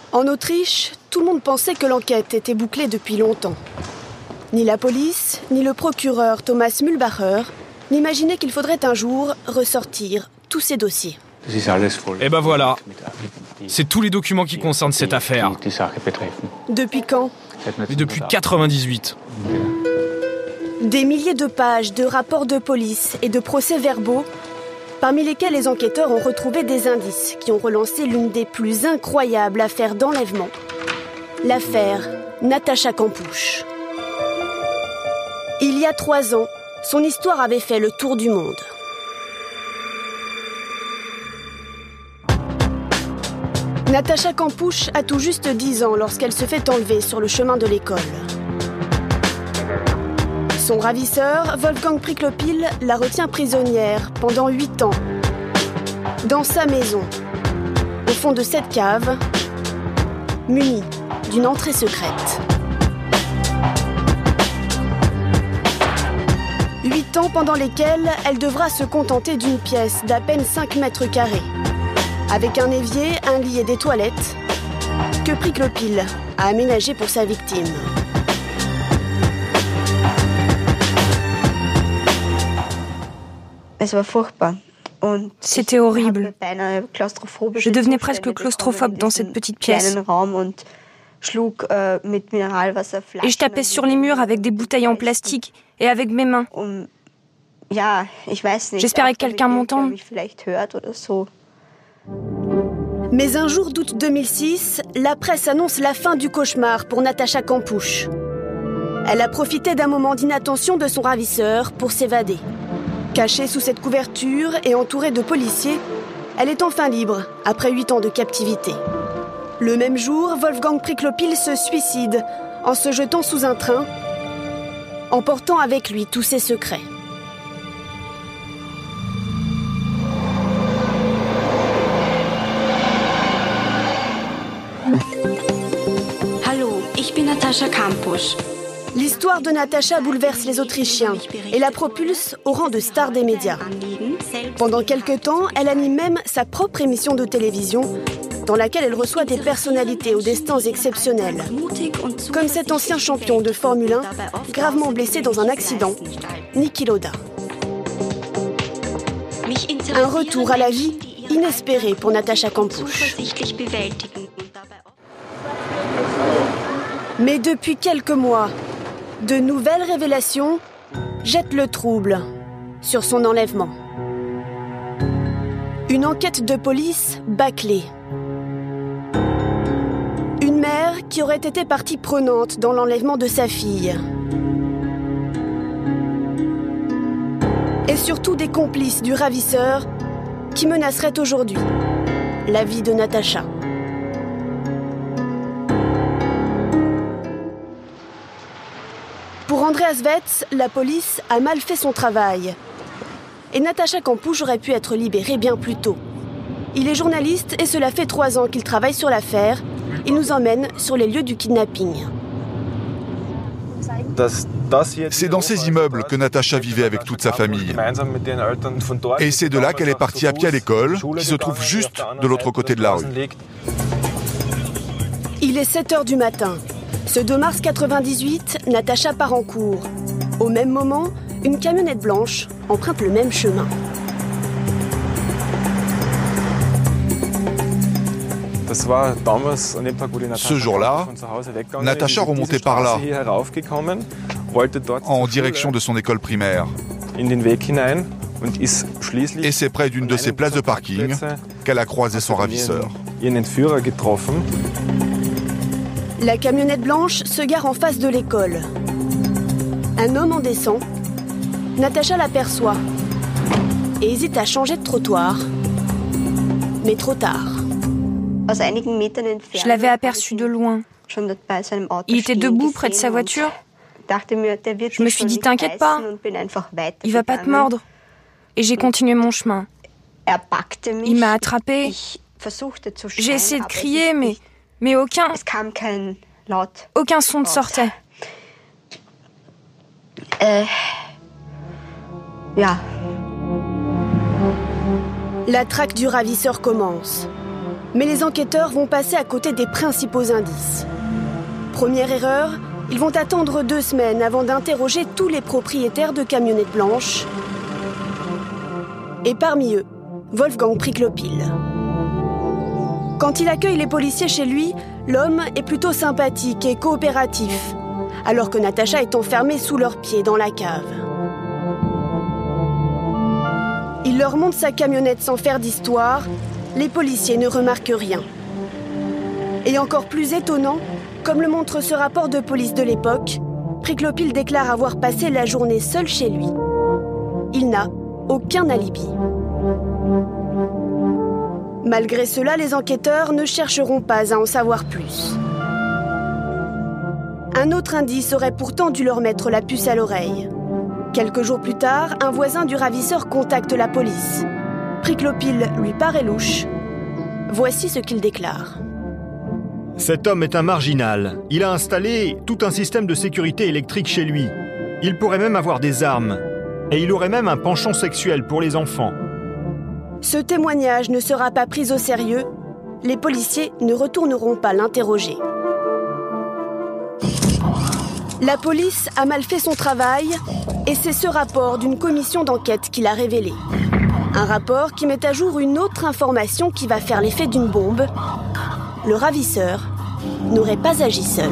En Autriche, tout le monde pensait que l'enquête était bouclée depuis longtemps. Ni la police, ni le procureur Thomas Mühlbacher n'imaginaient qu'il faudrait un jour ressortir tous ces dossiers. Et ben voilà, c'est tous les documents qui concernent cette affaire. Depuis quand ? Mais depuis 98. Des milliers de pages de rapports de police et de procès-verbaux, parmi lesquels les enquêteurs ont retrouvé des indices qui ont relancé l'une des plus incroyables affaires d'enlèvement. L'affaire Natacha Kampusch. Il y a 3 ans, son histoire avait fait le tour du monde. Natacha Kampusch a tout juste 10 ans lorsqu'elle se fait enlever sur le chemin de l'école. Son ravisseur, Wolfgang Priklopil, la retient prisonnière pendant 8 ans. Dans sa maison, au fond de cette cave, munie d'une entrée secrète. 8 ans pendant lesquels elle devra se contenter d'une pièce d'à peine 5 mètres carrés, avec un évier, un lit et des toilettes, que Priklopil a aménagé pour sa victime. C'était horrible. Je devenais presque claustrophobe dans cette petite pièce. Et je tapais sur les murs avec des bouteilles en plastique et avec mes mains. J'espérais que quelqu'un m'entende. Mais un jour d'août 2006, la presse annonce la fin du cauchemar pour Natacha Kampusch. Elle a profité d'un moment d'inattention de son ravisseur pour s'évader. Cachée sous cette couverture et entourée de policiers, elle est enfin libre après 8 ans de captivité. Le même jour, Wolfgang Priklopil se suicide en se jetant sous un train, emportant avec lui tous ses secrets. Hallo, ich bin Natacha Kampusch. L'histoire de Natacha bouleverse les Autrichiens et la propulse au rang de star des médias. Pendant quelque temps, elle anime même sa propre émission de télévision dans laquelle elle reçoit des personnalités aux destins exceptionnels, comme cet ancien champion de Formule 1 gravement blessé dans un accident, Niki Lauda. Un retour à la vie inespéré pour Natacha Kampusch. Mais depuis quelques mois, de nouvelles révélations jettent le trouble sur son enlèvement. Une enquête de police bâclée. Une mère qui aurait été partie prenante dans l'enlèvement de sa fille. Et surtout des complices du ravisseur qui menaceraient aujourd'hui la vie de Natacha. Pour Andreas Wetz, la police a mal fait son travail. Et Natacha Kampusch aurait pu être libérée bien plus tôt. Il est journaliste et cela fait 3 ans qu'il travaille sur l'affaire. Il nous emmène sur les lieux du kidnapping. C'est dans ces immeubles que Natacha vivait avec toute sa famille. Et c'est de là qu'elle est partie à pied à l'école, qui se trouve juste de l'autre côté de la rue. Il est 7h du matin. Ce 2 mars 98, Natacha part en cours. Au même moment, une camionnette blanche emprunte le même chemin. Ce jour-là, Natacha remontait par là, en direction de son école primaire. Et c'est près d'une de ces places de parking qu'elle a croisé son ravisseur. La camionnette blanche se gare en face de l'école. Un homme en descend. Natacha l'aperçoit et hésite à changer de trottoir. Mais trop tard. Je l'avais aperçu de loin. Il était debout près de sa voiture. Je me suis dit, t'inquiète pas, il va pas te mordre. Et j'ai continué mon chemin. Il m'a attrapée. J'ai essayé de crier, mais aucun son ne sortait. La traque du ravisseur commence. Mais les enquêteurs vont passer à côté des principaux indices. Première erreur, ils vont attendre 2 semaines avant d'interroger tous les propriétaires de camionnettes blanches. Et parmi eux, Wolfgang Priklopil. Quand il accueille les policiers chez lui, l'homme est plutôt sympathique et coopératif, alors que Natacha est enfermée sous leurs pieds dans la cave. Il leur montre sa camionnette sans faire d'histoire. Les policiers ne remarquent rien. Et encore plus étonnant, comme le montre ce rapport de police de l'époque, Priklopil déclare avoir passé la journée seul chez lui. Il n'a aucun alibi. Malgré cela, les enquêteurs ne chercheront pas à en savoir plus. Un autre indice aurait pourtant dû leur mettre la puce à l'oreille. Quelques jours plus tard, un voisin du ravisseur contacte la police. Priklopil lui paraît louche. Voici ce qu'il déclare. Cet homme est un marginal. Il a installé tout un système de sécurité électrique chez lui. Il pourrait même avoir des armes. Et il aurait même un penchant sexuel pour les enfants. Ce témoignage ne sera pas pris au sérieux. Les policiers ne retourneront pas l'interroger. La police a mal fait son travail et c'est ce rapport d'une commission d'enquête qui l'a révélé. Un rapport qui met à jour une autre information qui va faire l'effet d'une bombe. Le ravisseur n'aurait pas agi seul.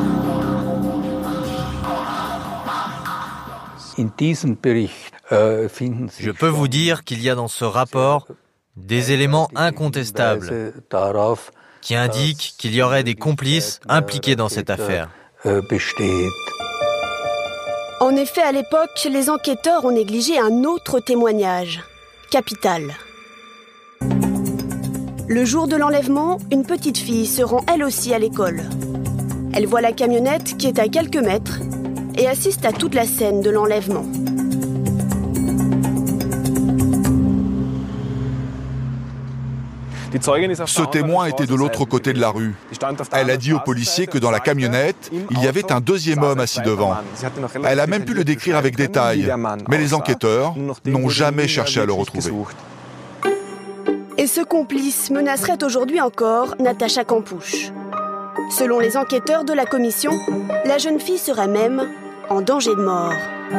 Je peux vous dire qu'il y a dans ce rapport des éléments incontestables qui indiquent qu'il y aurait des complices impliqués dans cette affaire. En effet, à l'époque, les enquêteurs ont négligé un autre témoignage, capital. Le jour de l'enlèvement, une petite fille se rend elle aussi à l'école. Elle voit la camionnette qui est à quelques mètres et assiste à toute la scène de l'enlèvement. Ce témoin était de l'autre côté de la rue. Elle a dit aux policiers que dans la camionnette, il y avait un deuxième homme assis devant. Elle a même pu le décrire avec détail, mais les enquêteurs n'ont jamais cherché à le retrouver. Et ce complice menacerait aujourd'hui encore Natacha Kampusch. Selon les enquêteurs de la commission, la jeune fille serait même en danger de mort.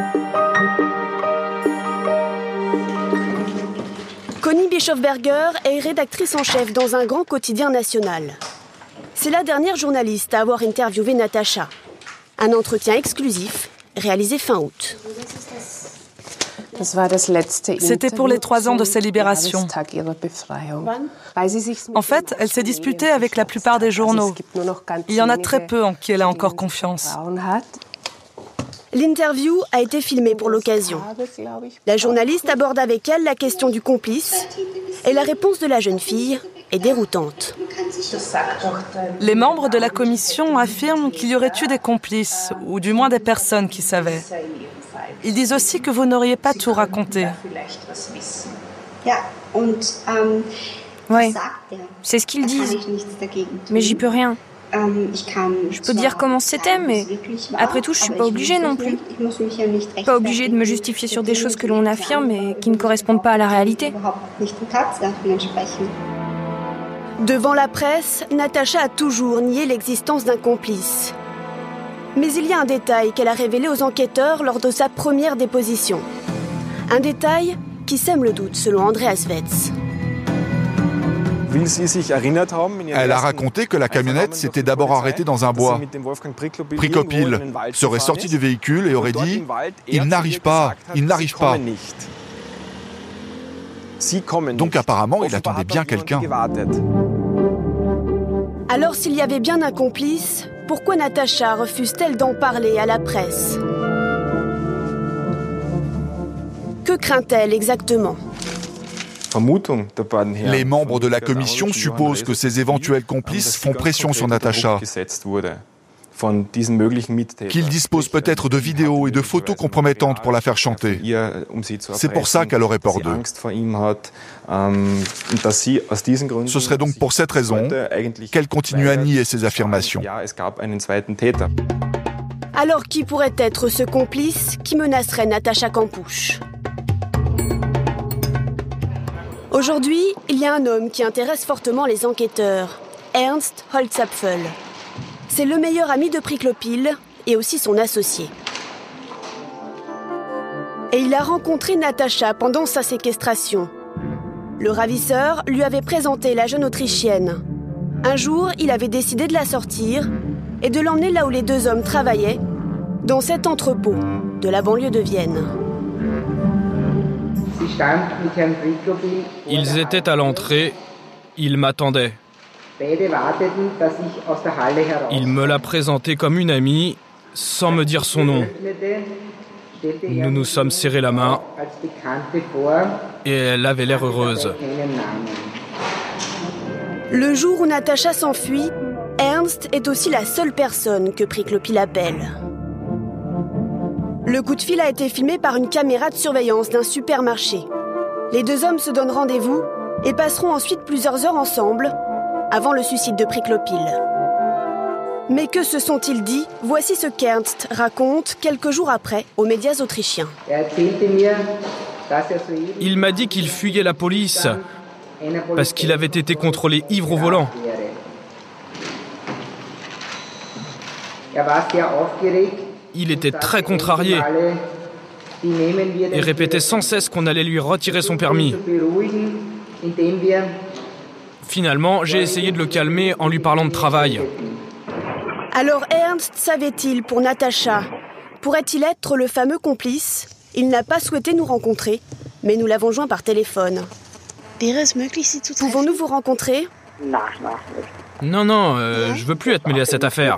Connie Bischofberger est rédactrice en chef dans un grand quotidien national. C'est la dernière journaliste à avoir interviewé Natacha. Un entretien exclusif réalisé fin août. C'était pour les 3 ans de sa libération. En fait, elle s'est disputée avec la plupart des journaux. Il y en a très peu en qui elle a encore confiance. L'interview a été filmée pour l'occasion. La journaliste aborde avec elle la question du complice et la réponse de la jeune fille est déroutante. Les membres de la commission affirment qu'il y aurait eu des complices, ou du moins des personnes qui savaient. Ils disent aussi que vous n'auriez pas tout raconté. Oui, c'est ce qu'ils disent. Mais j'y peux rien. Je peux dire comment c'était, mais après tout, je suis pas obligée non plus. Pas obligée de me justifier sur des choses que l'on affirme et qui ne correspondent pas à la réalité. Devant la presse, Natacha a toujours nié l'existence d'un complice. Mais il y a un détail qu'elle a révélé aux enquêteurs lors de sa première déposition. Un détail qui sème le doute, selon Andreas Wetz. Elle a raconté que la camionnette s'était d'abord arrêtée dans un bois. Priklopil serait sorti du véhicule et aurait dit « Il n'arrive pas, il n'arrive pas ». Donc apparemment, il attendait bien quelqu'un. Alors s'il y avait bien un complice, pourquoi Natacha refuse-t-elle d'en parler à la presse? Que craint-elle exactement? Les membres de la commission supposent que ces éventuels complices font pression sur Natacha, qu'ils disposent peut-être de vidéos et de photos compromettantes pour la faire chanter. C'est pour ça qu'elle aurait peur d'eux. Ce serait donc pour cette raison qu'elle continue à nier ces affirmations. Alors qui pourrait être ce complice qui menacerait Natacha Kampusch? Aujourd'hui, il y a un homme qui intéresse fortement les enquêteurs, Ernst Holzapfel. C'est le meilleur ami de Priklopil et aussi son associé. Et il a rencontré Natacha pendant sa séquestration. Le ravisseur lui avait présenté la jeune Autrichienne. Un jour, il avait décidé de la sortir et de l'emmener là où les deux hommes travaillaient, dans cet entrepôt de la banlieue de Vienne. Ils étaient à l'entrée, ils m'attendaient. Il me l'a présentée comme une amie, sans me dire son nom. Nous nous sommes serrés la main et elle avait l'air heureuse. Le jour où Natacha s'enfuit, Ernst est aussi la seule personne que Priklopil appelle. Le coup de fil a été filmé par une caméra de surveillance d'un supermarché. Les deux hommes se donnent rendez-vous et passeront ensuite plusieurs heures ensemble avant le suicide de Priklopil. Mais que se sont-ils dit? Voici ce qu'Ernst raconte quelques jours après aux médias autrichiens. Il m'a dit qu'il fuyait la police parce qu'il avait été contrôlé ivre au volant. Il était très contrarié et répétait sans cesse qu'on allait lui retirer son permis. Finalement, j'ai essayé de le calmer en lui parlant de travail. Alors Ernst savait-il pour Natacha? Pourrait-il être le fameux complice? Il n'a pas souhaité nous rencontrer, mais nous l'avons joint par téléphone. Pouvons-nous vous rencontrer? Non, je veux plus être mêlé à cette affaire.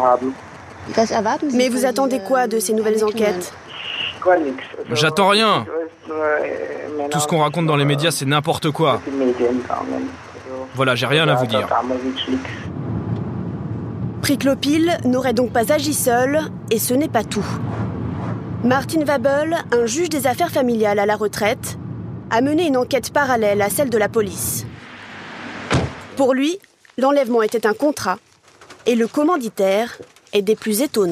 Mais vous attendez quoi de ces nouvelles enquêtes? J'attends rien. Tout ce qu'on raconte dans les médias, c'est n'importe quoi. Voilà, j'ai rien à vous dire. Priklopil n'aurait donc pas agi seul, et ce n'est pas tout. Martin Wabel, un juge des affaires familiales à la retraite, a mené une enquête parallèle à celle de la police. Pour lui, l'enlèvement était un contrat, et le commanditaire est des plus étonnants.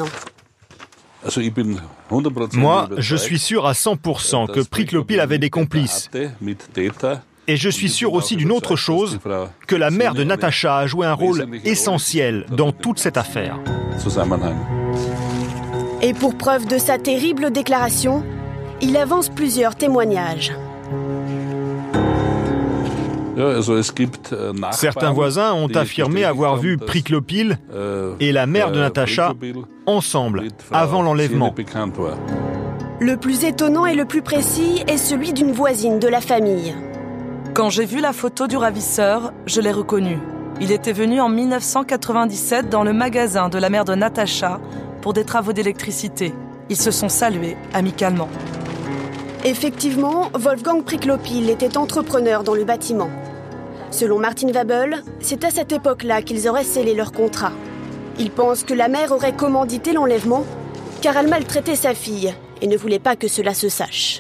Moi, je suis sûr à 100% que Priklopil avait des complices. Et je suis sûr aussi d'une autre chose, que la mère de Natacha a joué un rôle essentiel dans toute cette affaire. Et pour preuve de sa terrible déclaration, il avance plusieurs témoignages. Certains voisins ont affirmé avoir vu Priklopil et la mère de Natacha ensemble, avant l'enlèvement. Le plus étonnant et le plus précis est celui d'une voisine de la famille. Quand j'ai vu la photo du ravisseur, je l'ai reconnu. Il était venu en 1997 dans le magasin de la mère de Natacha pour des travaux d'électricité. Ils se sont salués amicalement. Effectivement, Wolfgang Priklopil était entrepreneur dans le bâtiment. Selon Martin Wabel, c'est à cette époque-là qu'ils auraient scellé leur contrat. Il pense que la mère aurait commandité l'enlèvement car elle maltraitait sa fille et ne voulait pas que cela se sache.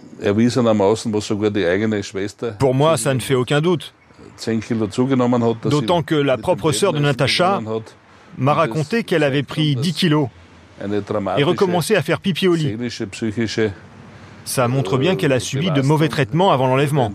Pour moi, ça ne fait aucun doute. D'autant que la propre sœur de Natacha m'a raconté qu'elle avait pris 10 kilos et recommencé à faire pipi au lit. Ça montre bien qu'elle a subi de mauvais traitements avant l'enlèvement.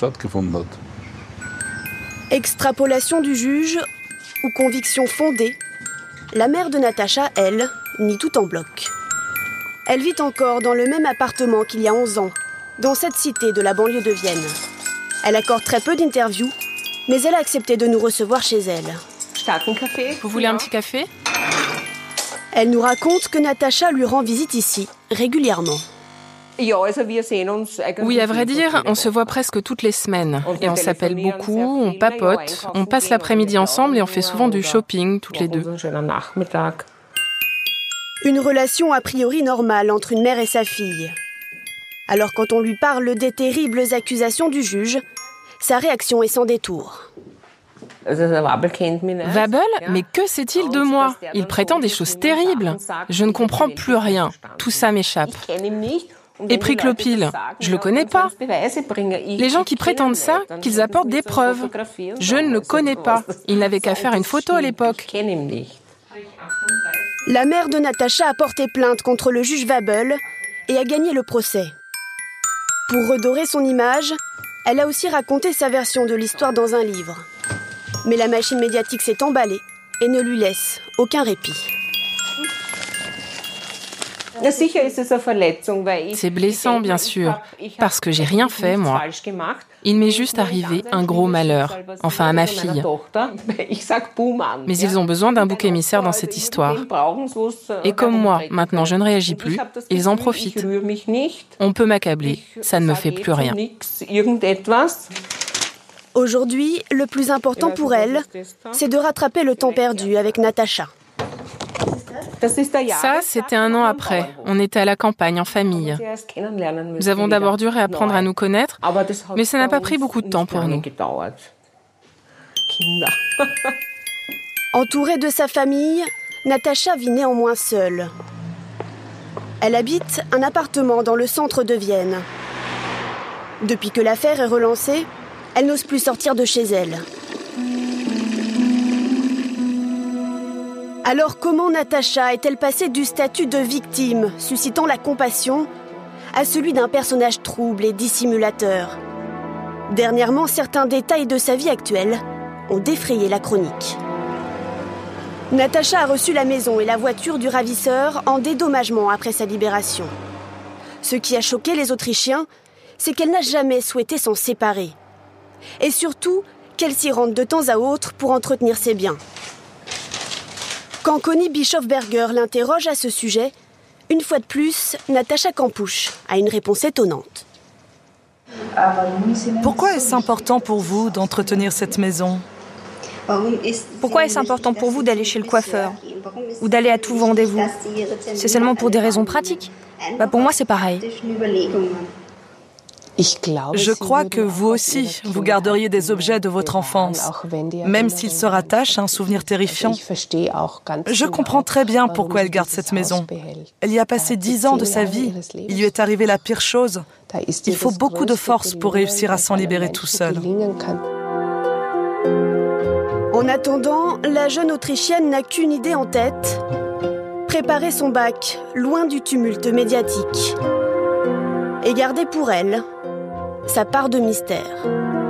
Extrapolation du juge ou conviction fondée, la mère de Natacha, elle, nie tout en bloc. Elle vit encore dans le même appartement qu'il y a 11 ans, dans cette cité de la banlieue de Vienne. Elle accorde très peu d'interviews, mais elle a accepté de nous recevoir chez elle. Vous voulez un petit café? Elle nous raconte que Natacha lui rend visite ici, régulièrement. Oui, à vrai dire, on se voit presque toutes les semaines. Et on s'appelle beaucoup, on papote, on passe l'après-midi ensemble et on fait souvent du shopping toutes les deux. Une relation a priori normale entre une mère et sa fille. Alors quand on lui parle des terribles accusations du juge, sa réaction est sans détour. Wabel, mais que sait-il de moi? Il prétend des choses terribles. Je ne comprends plus rien. Tout ça m'échappe. Et Priklopil, je le connais pas. Les gens qui prétendent ça, qu'ils apportent des preuves. Je ne le connais pas. Il n'avait qu'à faire une photo à l'époque. La mère de Natacha a porté plainte contre le juge Wabel et a gagné le procès. Pour redorer son image, Elle a aussi raconté sa version de l'histoire dans un livre. Mais la machine médiatique s'est emballée et ne lui laisse aucun répit. C'est blessant, bien sûr, parce que j'ai rien fait, moi. Il m'est juste arrivé un gros malheur, enfin à ma fille. Mais ils ont besoin d'un bouc émissaire dans cette histoire. Et comme moi, maintenant je ne réagis plus, ils en profitent. On peut m'accabler, ça ne me fait plus rien. Aujourd'hui, le plus important pour elle, c'est de rattraper le temps perdu avec Natacha. Ça, c'était 1 an après. On était à la campagne, en famille. Nous avons d'abord dû réapprendre à nous connaître, mais ça n'a pas pris beaucoup de temps pour nous. Entourée de sa famille, Natacha vit néanmoins seule. Elle habite un appartement dans le centre de Vienne. Depuis que l'affaire est relancée, elle n'ose plus sortir de chez elle. Alors comment Natacha est-elle passée du statut de victime, suscitant la compassion, à celui d'un personnage trouble et dissimulateur ? Dernièrement, certains détails de sa vie actuelle ont défrayé la chronique. Natacha a reçu la maison et la voiture du ravisseur en dédommagement après sa libération. Ce qui a choqué les Autrichiens, c'est qu'elle n'a jamais souhaité s'en séparer. Et surtout, qu'elle s'y rende de temps à autre pour entretenir ses biens. Quand Conny Bischofberger l'interroge à ce sujet, une fois de plus, Natacha Kampusch a une réponse étonnante. Pourquoi est-ce important pour vous d'entretenir cette maison ? Pourquoi est-ce important pour vous d'aller chez le coiffeur ou d'aller à tout rendez-vous ? C'est seulement pour des raisons pratiques ? Pour moi, c'est pareil. Je crois que vous aussi, vous garderiez des objets de votre enfance, même s'ils se rattachent à un souvenir terrifiant. Je comprends très bien pourquoi elle garde cette maison. Elle y a passé 10 ans de sa vie. Il lui est arrivé la pire chose. Il faut beaucoup de force pour réussir à s'en libérer tout seul. En attendant, la jeune Autrichienne n'a qu'une idée en tête. Préparer son bac, loin du tumulte médiatique. Et garder pour elle sa part de mystère.